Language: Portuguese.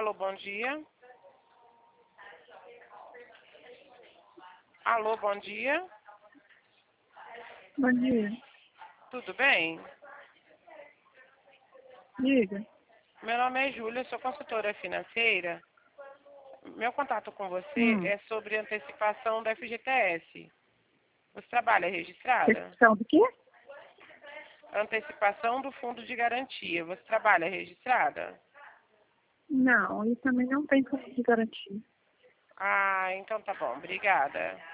Alô, bom dia. Alô, bom dia. Bom dia. Tudo bem? Diga. Meu nome é Júlia, sou consultora financeira. Meu contato com você Hum. é sobre antecipação da FGTS. Você trabalha registrada? Questão do quê? Antecipação do fundo de garantia. Você trabalha registrada? Não, e também não tem como de garantia. Ah, então tá bom. Obrigada.